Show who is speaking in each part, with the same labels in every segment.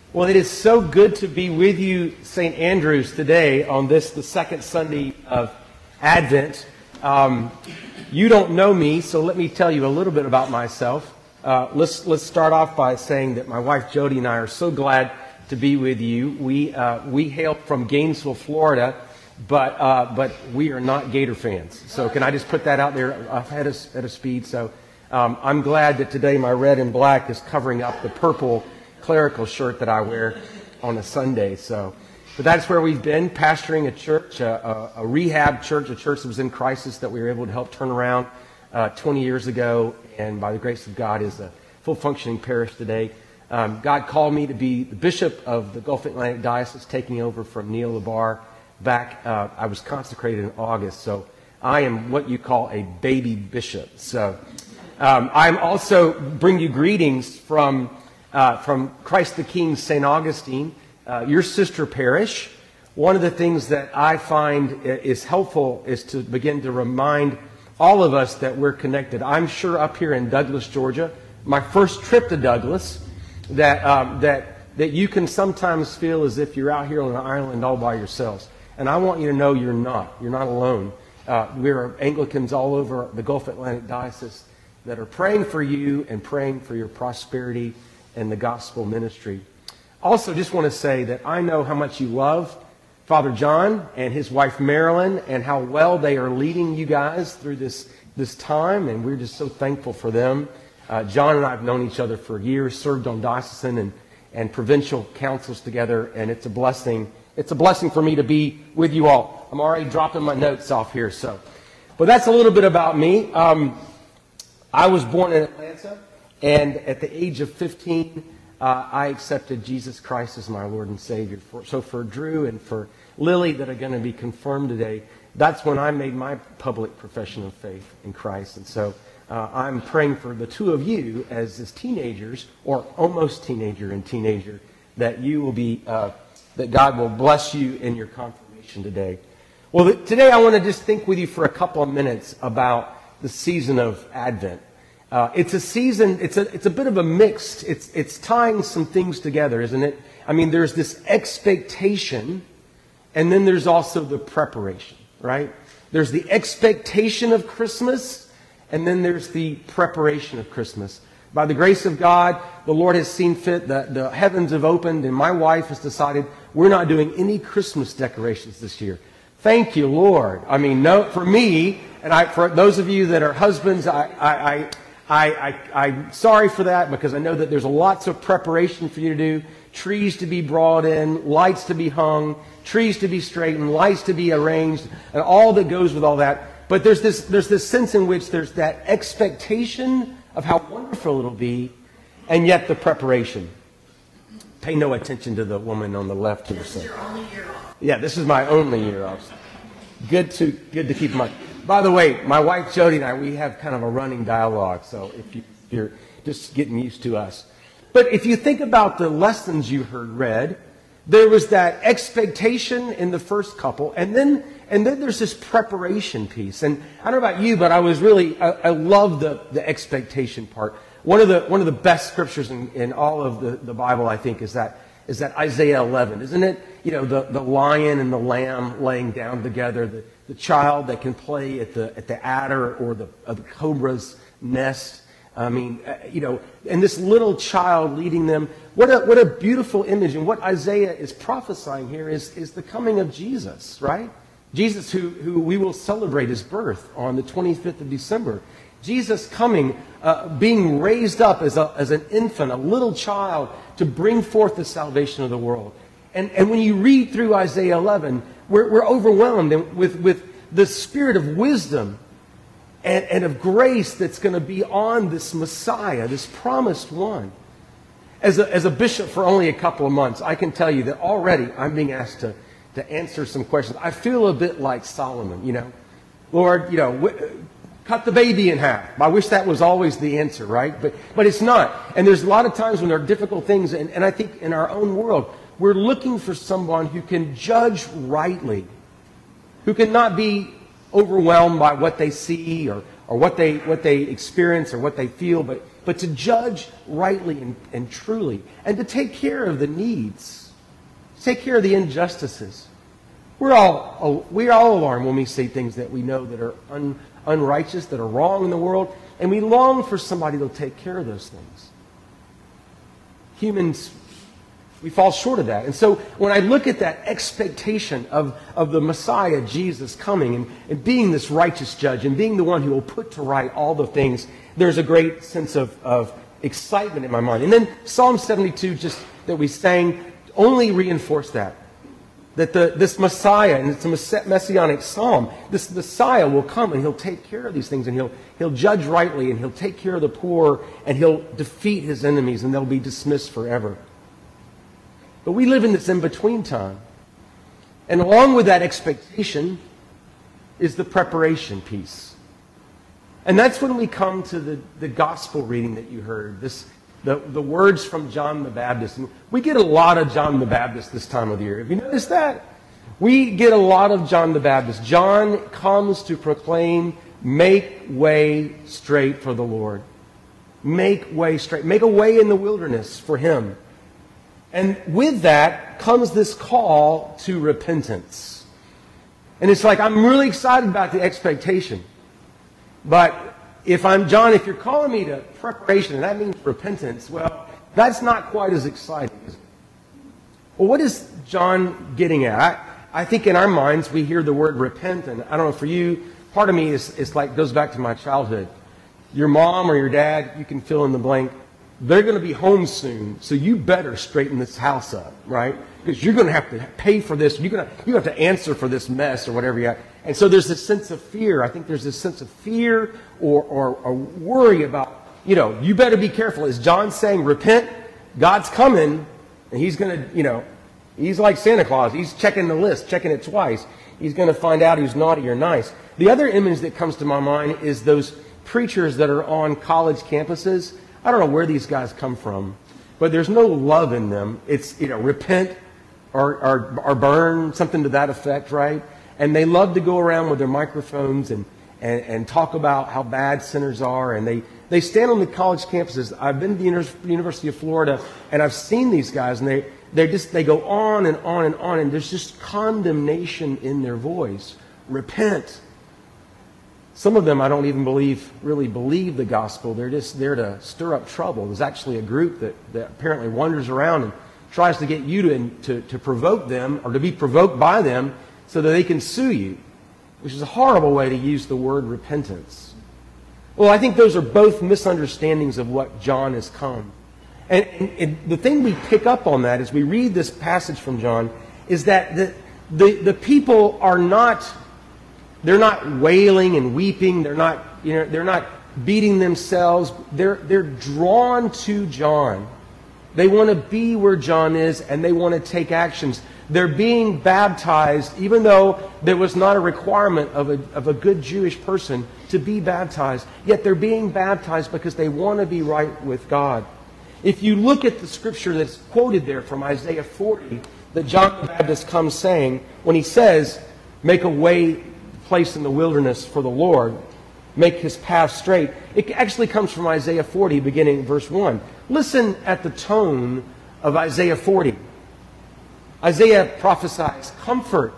Speaker 1: Well, it is so good to be with you, St. Andrews, today on the second Sunday of Advent. You don't know me, so let me tell you a little bit about myself. Let's start off by saying that my wife Jody and I are so glad to be with you. We hail from Gainesville, Florida, but we are not Gator fans. So can I just put that out there at a speed? So I'm glad that today my red and black is covering up the purple clerical shirt that I wear on a Sunday. But that's where we've been, pastoring a church, a rehab church, a church that was in crisis that we were able to help turn around 20 years ago, and by the grace of God is a full functioning parish today. God called me to be the bishop of the Gulf Atlantic Diocese, taking over from Neil Labar back. I was consecrated in August, so I am what you call a baby bishop. So I'm also bring you greetings from Christ the King, St. Augustine, your sister parish. One of the things that I find is helpful is to begin to remind all of us that we're connected. I'm sure up here in Douglas, Georgia, my first trip to Douglas, that you can sometimes feel as if you're out here on an island all by yourselves. And I want you to know you're not. You're not alone. We're Anglicans all over the Gulf Atlantic Diocese that are praying for you and praying for your prosperity and the gospel ministry. Also, just want to say that I know how much you love Father John and his wife Marilyn and how well they are leading you guys through this time, and we're just so thankful for them. John and I have known each other for years, served on diocesan and provincial councils together, and it's a blessing. It's a blessing for me to be with you all. I'm already dropping my notes off here, but that's a little bit about me. I was born in Atlanta. And at the age of 15, I accepted Jesus Christ as my Lord and Savior. So for Drew and for Lily that are going to be confirmed today, that's when I made my public profession of faith in Christ. And so I'm praying for the two of you as teenagers, or almost teenager, that you will be, that God will bless you in your confirmation today. Well, today I want to just think with you for a couple of minutes about the season of Advent. It's a season, it's a bit of a mixed, it's tying some things together, isn't it? I mean, there's this expectation, and then there's also the preparation, right? There's the expectation of Christmas, and then there's the preparation of Christmas. By the grace of God, the Lord has seen fit, the heavens have opened, and my wife has decided we're not doing any Christmas decorations this year. Thank you, Lord. I mean, no, for me, and for those of you that are husbands, I'm sorry for that, because I know that there's lots of preparation for you to do. Trees to be brought in, lights to be hung, trees to be straightened, lights to be arranged, and all that goes with all that. But there's this sense in which there's that expectation of how wonderful it'll be, and yet the preparation. Pay no attention to the woman on the left here.
Speaker 2: This is your only year off.
Speaker 1: Yeah, this is my only year off. Good to keep in mind. By the way, my wife Jody and I, we have kind of a running dialogue, so if you're just getting used to us. But if you think about the lessons you heard read, there was that expectation in the first couple, and then there's this preparation piece. And I don't know about you, but I love the expectation part. One of the best scriptures in all of the Bible, I think, is that Isaiah 11, isn't it? You know, the lion and the lamb laying down together, the child that can play at the adder or the cobra's nest. I mean, and this little child leading them. What a beautiful image. And what Isaiah is prophesying here is the coming of Jesus, right? Jesus, who we will celebrate his birth on the 25th of December. Jesus coming, being raised up as an infant, a little child, to bring forth the salvation of the world. And when you read through Isaiah 11, we're overwhelmed with the spirit of wisdom and of grace that's going to be on this Messiah, this promised one. As a bishop for only a couple of months, I can tell you that already I'm being asked to answer some questions. I feel a bit like Solomon, Lord, cut the baby in half. I wish that was always the answer, right? But it's not. And there's a lot of times when there are difficult things, and I think in our own world, we're looking for someone who can judge rightly, who can not be overwhelmed by what they see or what they experience or what they feel, but but to judge rightly and truly, and to take care of the needs, take care of the injustices. We're all alarmed when we see things that we know that are unrighteous, that are wrong in the world, and we long for somebody to take care of those things. Humans, we fall short of that. And so when I look at that expectation of the Messiah, Jesus, coming and being this righteous judge and being the one who will put to right all the things, there's a great sense of excitement in my mind. And then Psalm 72, just that we sang, only reinforced that. That this Messiah, and it's a messianic psalm, this Messiah will come and he'll take care of these things, and he'll judge rightly, and he'll take care of the poor, and he'll defeat his enemies, and they'll be dismissed forever. But we live in this in-between time. And along with that expectation is the preparation piece. And that's when we come to the gospel reading that you heard, the words from John the Baptist. And we get a lot of John the Baptist this time of the year. Have you noticed that? We get a lot of John the Baptist. John comes to proclaim, make way straight for the Lord. Make way straight. Make a way in the wilderness for him. And with that comes this call to repentance. And it's like, I'm really excited about the expectation. But if I'm John, if you're calling me to preparation, and that means repentance, well, that's not quite as exciting, is it? Well, what is John getting at? I think in our minds we hear the word repent, and I don't know, for you, part of me is like goes back to my childhood. Your mom or your dad, you can fill in the blank, they're going to be home soon, so you better straighten this house up, right? Because you're going to have to pay for this. You have to answer for this mess or whatever you have. And so there's this sense of fear. I think there's this sense of fear or worry about, you better be careful. Is John saying, repent? God's coming, and he's going to, he's like Santa Claus. He's checking the list, checking it twice. He's going to find out who's naughty or nice. The other image that comes to my mind is those preachers that are on college campuses. I don't know where these guys come from, but there's no love in them. It's, repent or burn, something to that effect, right? And they love to go around with their microphones and talk about how bad sinners are. And they stand on the college campuses. I've been to the University of Florida, and I've seen these guys, and they go on and on and on, and there's just condemnation in their voice. Repent. Some of them I don't even really believe the gospel. They're just there to stir up trouble. There's actually a group that apparently wanders around and tries to get you to provoke them or to be provoked by them so that they can sue you, which is a horrible way to use the word repentance. Well, I think those are both misunderstandings of what John has come. And the thing we pick up on that as we read this passage from John is that the people are not... They're not wailing and weeping. They're not beating themselves. They're drawn to John. They want to be where John is, and they want to take actions. They're being baptized, even though there was not a requirement of a good Jewish person to be baptized. Yet they're being baptized because they want to be right with God. If you look at the scripture that's quoted there from Isaiah 40, that John the Baptist comes saying, when he says, make a way, place in the wilderness for the Lord, make his path straight. It actually comes from Isaiah 40, beginning verse 1. Listen at the tone of Isaiah 40. Isaiah prophesies, comfort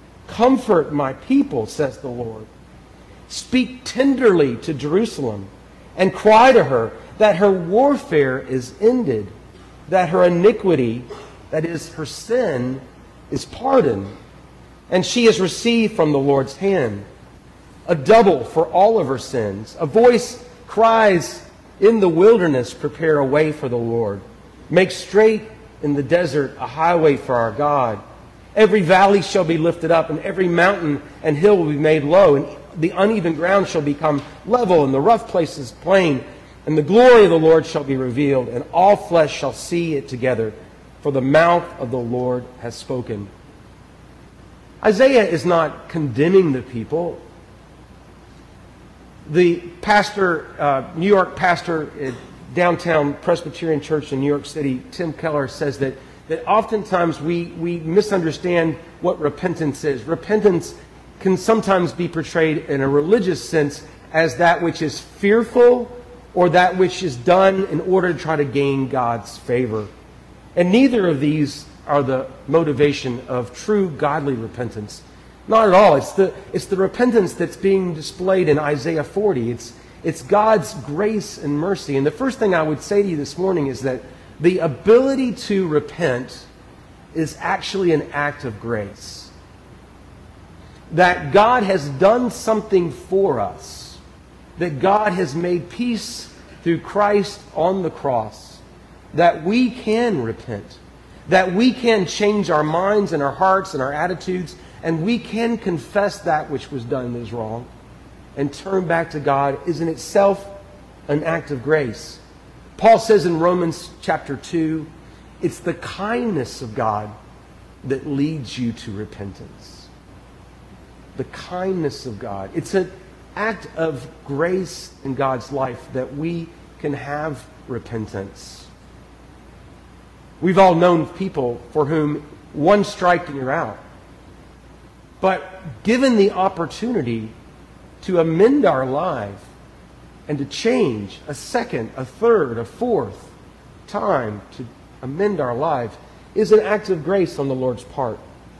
Speaker 1: my people, says the Lord. Speak tenderly to Jerusalem and cry to her that her warfare is ended, that her iniquity, that is her sin, is pardoned. And she has received from the Lord's hand a double for all of her sins. A voice cries in the wilderness, prepare a way for the Lord. Make straight in the desert a highway for our God. Every valley shall be lifted up, and every mountain and hill will be made low, and the uneven ground shall become level, and the rough places plain. And the glory of the Lord shall be revealed, and all flesh shall see it together, for the mouth of the Lord has spoken. Isaiah is not condemning the people. The pastor, New York pastor at Downtown Presbyterian Church in New York City, Tim Keller, says that oftentimes we misunderstand what repentance is. Repentance can sometimes be portrayed in a religious sense as that which is fearful or that which is done in order to try to gain God's favor. And neither of these are the motivation of true godly repentance. Not at all. It's the repentance that's being displayed in Isaiah 40. It's God's grace and mercy. And the first thing I would say to you this morning is that the ability to repent is actually an act of grace. That God has done something for us. That God has made peace through Christ on the cross. That we can repent. That we can change our minds and our hearts and our attitudes. And we can confess that which was done is wrong. And turn back to God is in itself an act of grace. Paul says in Romans chapter 2, it's the kindness of God that leads you to repentance. The kindness of God. It's an act of grace in God's life that we can have repentance. We've all known people for whom one strike and you're out. But given the opportunity to amend our life and to change a second, a third, a fourth time to amend our life is an act of grace on the Lord's part.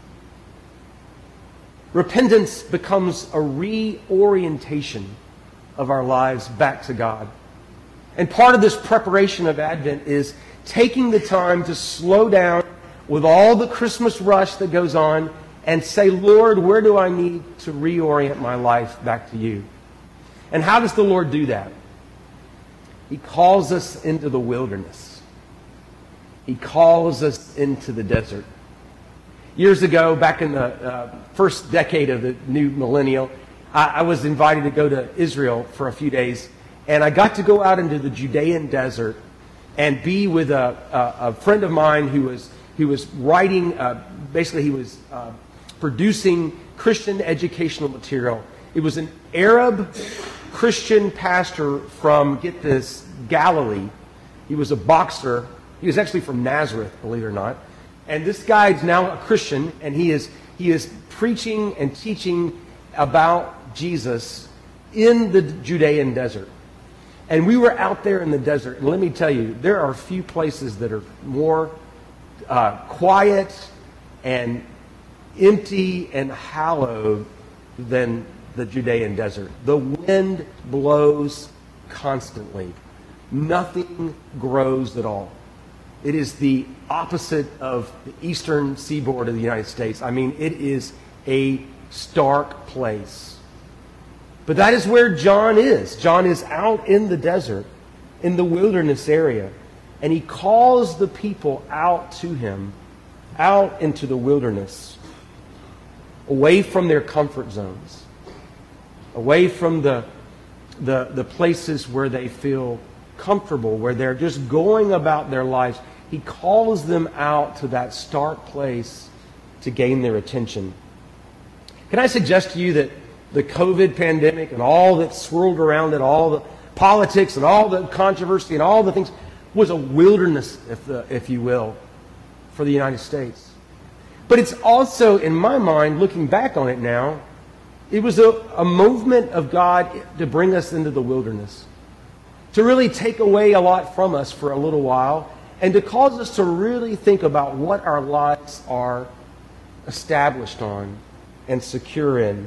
Speaker 1: Repentance becomes a reorientation of our lives back to God. And part of this preparation of Advent is taking the time to slow down with all the Christmas rush that goes on and say, Lord, where do I need to reorient my life back to you? And how does the Lord do that? He calls us into the wilderness. He calls us into the desert. Years ago, back in the first decade of the new millennial, I was invited to go to Israel for a few days, and I got to go out into the Judean desert and be with a friend of mine who was writing, basically he was producing Christian educational material. It was an Arab Christian pastor from, get this, Galilee. He was a boxer. He was actually from Nazareth, believe it or not. And this guy is now a Christian, and he is preaching and teaching about Jesus in the Judean desert. And we were out there in the desert, and let me tell you, there are few places that are more quiet and empty and hallowed than the Judean desert. The wind blows constantly. Nothing grows at all. It is the opposite of the eastern seaboard of the United States. I mean, it is a stark place. But that is where John is. John is out in the desert, in the wilderness area, and he calls the people out to him, out into the wilderness, away from their comfort zones, away from the places where they feel comfortable, where they're just going about their lives. He calls them out to that stark place to gain their attention. Can I suggest to you that the COVID pandemic and all that swirled around it, all the politics and all the controversy and all the things, was a wilderness, if you will, for the United States. But it's also, in my mind, looking back on it now, it was a movement of God to bring us into the wilderness, to really take away a lot from us for a little while, and to cause us to really think about what our lives are established on and secure in.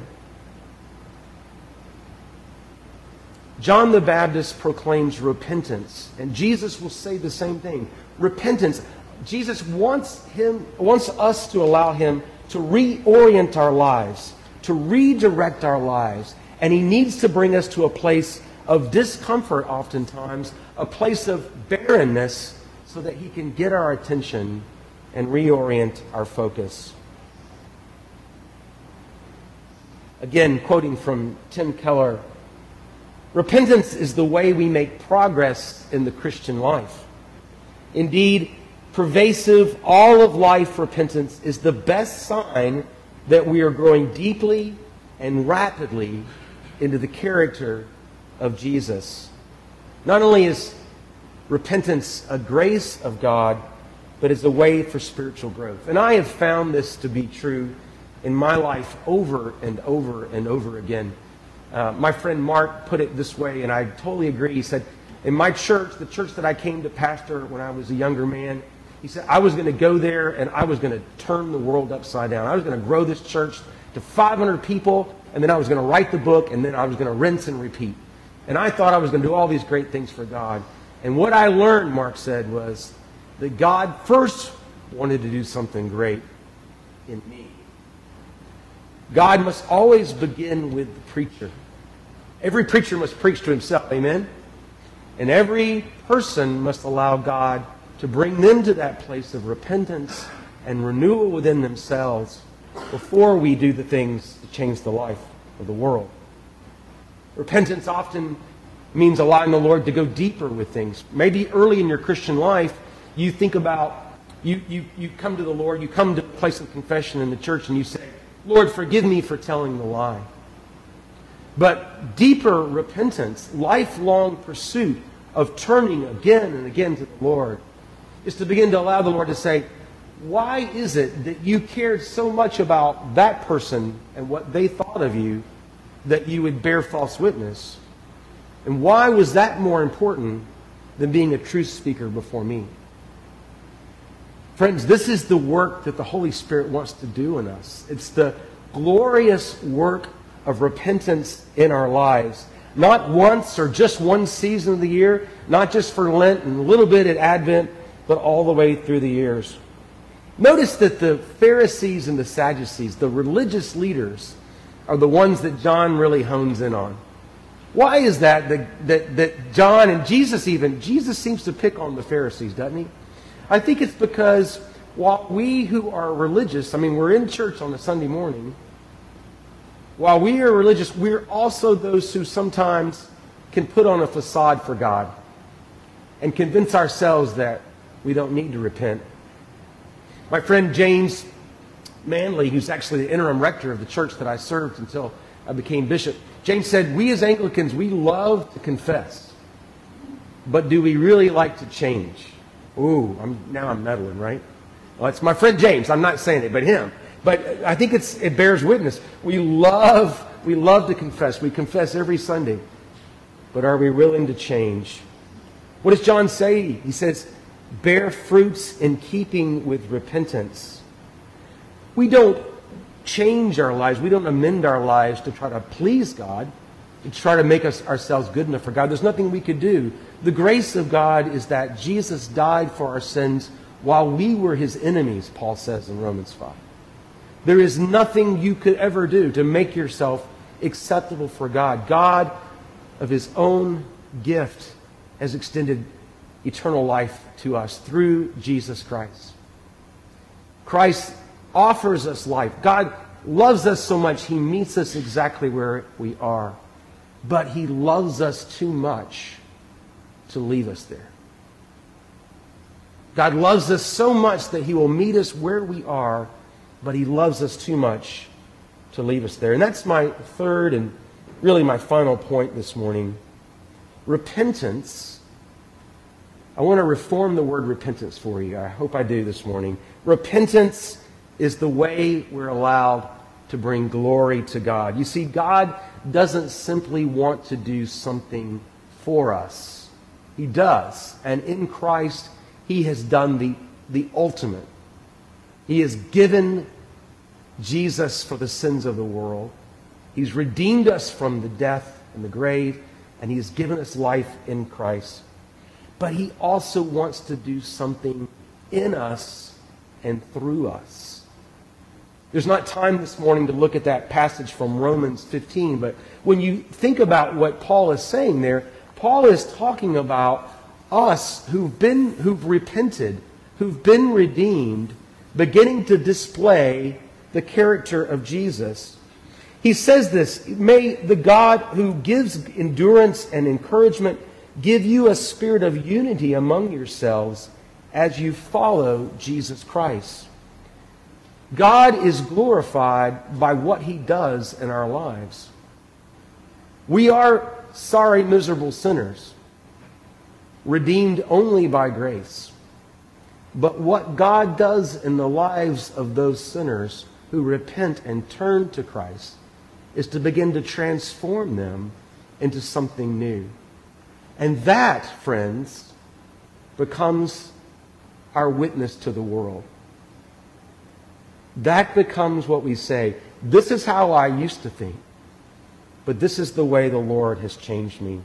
Speaker 1: John the Baptist proclaims repentance, and Jesus will say the same thing. Repentance. Jesus wants us to allow him to reorient our lives, to redirect our lives, and he needs to bring us to a place of discomfort oftentimes, a place of barrenness, so that he can get our attention and reorient our focus. Again, quoting from Tim Keller, repentance is the way we make progress in the Christian life. Indeed, pervasive, all-of-life repentance is the best sign that we are growing deeply and rapidly into the character of Jesus. Not only is repentance a grace of God, but is a way for spiritual growth. And I have found this to be true in my life over and over and over again. My friend Mark put it this way, and I totally agree. He said, In my church, the church that I came to pastor when I was a younger man, he said I was going to go there and I was going to turn the world upside down. I was going to grow this church to 500 people, and then I was going to write the book, and then I was going to rinse and repeat. And I thought I was going to do all these great things for God. And what I learned, Mark said, was that God first wanted to do something great in me. God must always begin with the preacher. Every preacher must preach to himself, amen? And every person must allow God to bring them to that place of repentance and renewal within themselves before we do the things to change the life of the world. Repentance often means allowing the Lord to go deeper with things. Maybe early in your Christian life, you think about, you come to the Lord, you come to a place of confession in the church and you say, Lord, forgive me for telling the lie. But deeper repentance, lifelong pursuit of turning again and again to the Lord, is to begin to allow the Lord to say, why is it that you cared so much about that person and what they thought of you that you would bear false witness? And why was that more important than being a truth speaker before me? Friends, this is the work that the Holy Spirit wants to do in us. It's the glorious work of repentance in our lives. Not once or just one season of the year, not just for Lent and a little bit at Advent, but all the way through the years. Notice that the Pharisees and the Sadducees, the religious leaders, are the ones that John really hones in on. Why is that John and Jesus seems to pick on the Pharisees, doesn't he? I think it's because while we who are religious, we're in church on a Sunday morning, while we are religious, we're also those who sometimes can put on a facade for God and convince ourselves that we don't need to repent. My friend James Manley, who's actually the interim rector of the church that I served until I became bishop, James said, we as Anglicans, we love to confess, but do we really like to change? Ooh, now I'm meddling, right? Well, it's my friend James. I'm not saying it, but him. But I think it bears witness. We love to confess. We confess every Sunday. But are we willing to change? What does John say? He says, bear fruits in keeping with repentance. We don't change our lives. We don't amend our lives to try to please God, to try to make ourselves good enough for God. There's nothing we could do. The grace of God is that Jesus died for our sins while we were his enemies, Paul says in Romans 5. There is nothing you could ever do to make yourself acceptable for God. God, of his own gift, has extended eternal life to us through Jesus Christ. Christ offers us life. God loves us so much, he meets us exactly where we are. But he loves us too much to leave us there. God loves us so much that he will meet us where we are, but he loves us too much to leave us there. And that's my third and really my final point this morning. Repentance. I want to reform the word repentance for you. I hope I do this morning. Repentance is the way we're allowed to bring glory to God. You see, God doesn't simply want to do something for us. He does. And in Christ, he has done the ultimate. He has given Jesus for the sins of the world. He's redeemed us from the death and the grave, and he has given us life in Christ. But he also wants to do something in us and through us. There's not time this morning to look at that passage from Romans 15, but when you think about what Paul is saying there, Paul is talking about us who've repented, who've been redeemed, beginning to display the character of Jesus. He says this, may the God who gives endurance and encouragement give you a spirit of unity among yourselves as you follow Jesus Christ. God is glorified by what he does in our lives. We are sorry, miserable sinners, redeemed only by grace. But what God does in the lives of those sinners who repent and turn to Christ is to begin to transform them into something new. And that, friends, becomes our witness to the world. That becomes what we say. This is how I used to think, but this is the way the Lord has changed me.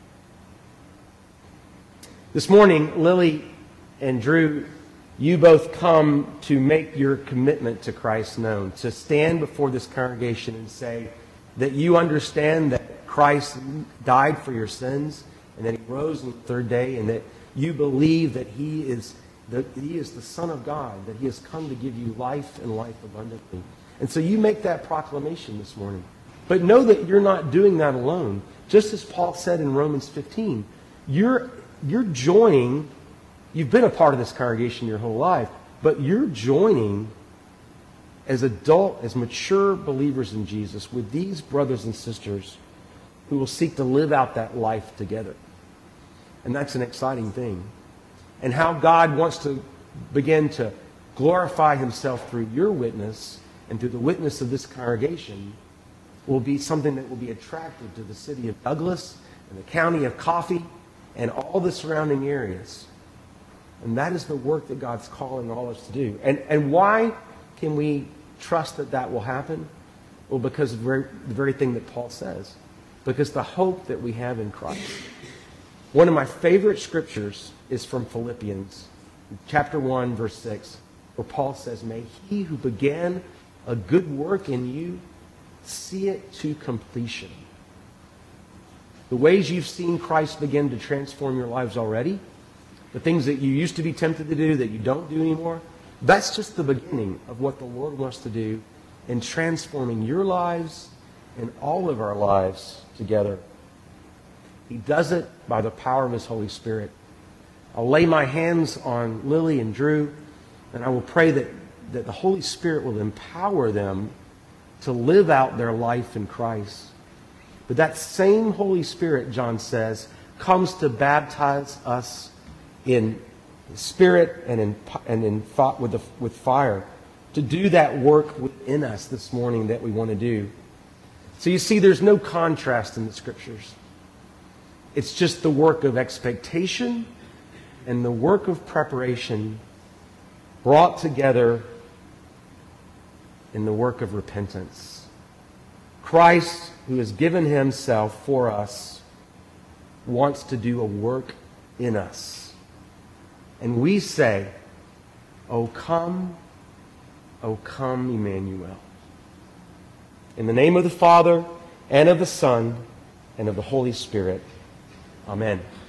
Speaker 1: This morning, Lily and Drew, you both come to make your commitment to Christ known, to stand before this congregation and say that you understand that Christ died for your sins and that He rose on the third day, and that you believe that He is the Son of God, that He has come to give you life and life abundantly. And so you make that proclamation this morning. But know that you're not doing that alone. Just as Paul said in Romans 15, you're joining. You've been a part of this congregation your whole life, but you're joining as adult, as mature believers in Jesus with these brothers and sisters who will seek to live out that life together. And that's an exciting thing. And how God wants to begin to glorify Himself through your witness and through the witness of this congregation will be something that will be attractive to the city of Douglas and the county of Coffee and all the surrounding areas. And that is the work that God's calling all of us to do. And why can we trust that that will happen? Well, because of the very thing that Paul says. Because the hope that we have in Christ. One of my favorite scriptures is from Philippians, chapter 1, verse 6, where Paul says, "May He who began a good work in you see it to completion." The ways you've seen Christ begin to transform your lives already, the things that you used to be tempted to do that you don't do anymore, that's just the beginning of what the Lord wants to do in transforming your lives and all of our lives together. He does it by the power of His Holy Spirit. I'll lay my hands on Lily and Drew, and I will pray that the Holy Spirit will empower them to live out their life in Christ. But that same Holy Spirit, John says, comes to baptize us in spirit and with fire, to do that work within us this morning that we want to do. So you see, there's no contrast in the Scriptures. It's just the work of expectation and the work of preparation brought together in the work of repentance. Christ, who has given Himself for us, wants to do a work in us. And we say, O come, Emmanuel. In the name of the Father, and of the Son, and of the Holy Spirit. Amen.